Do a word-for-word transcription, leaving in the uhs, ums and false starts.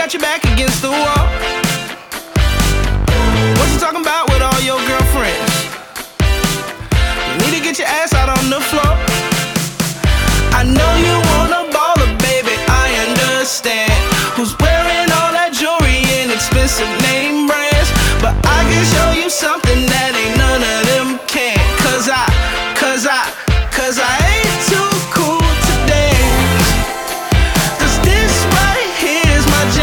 got your back against the wall. What you talking about with all your girl